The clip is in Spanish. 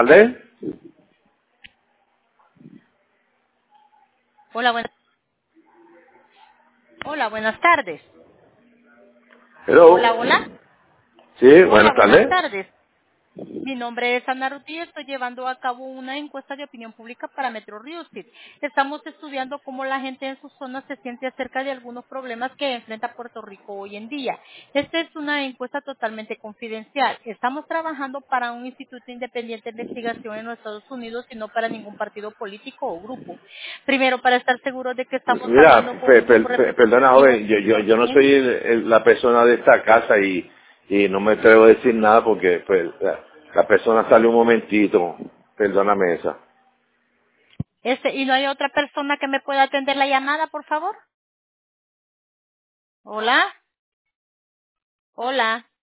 tardes. Hola, hola, buenas tardes. Hello. Hola, hola. Sí, Hola, buenas buenas tardes. tardes. Mi nombre es Ana Ruti y estoy llevando a cabo una encuesta de opinión pública para Metro Río City. Estamos estudiando cómo la gente en su zona se siente acerca de algunos problemas que enfrenta Puerto Rico hoy en día. Esta es una encuesta totalmente confidencial. Estamos trabajando para un instituto independiente de investigación en los Estados Unidos y no para ningún partido político o grupo. Primero, para estar seguros de que estamos Mira, hablando con un grupo perdona, representativo. joven, yo no soy la persona de esta casa y no me atrevo a decir nada porque pues la persona sale un momentito. Perdóname esa. ¿Y no hay otra persona que me pueda atender la llamada, por favor? Hola, hola.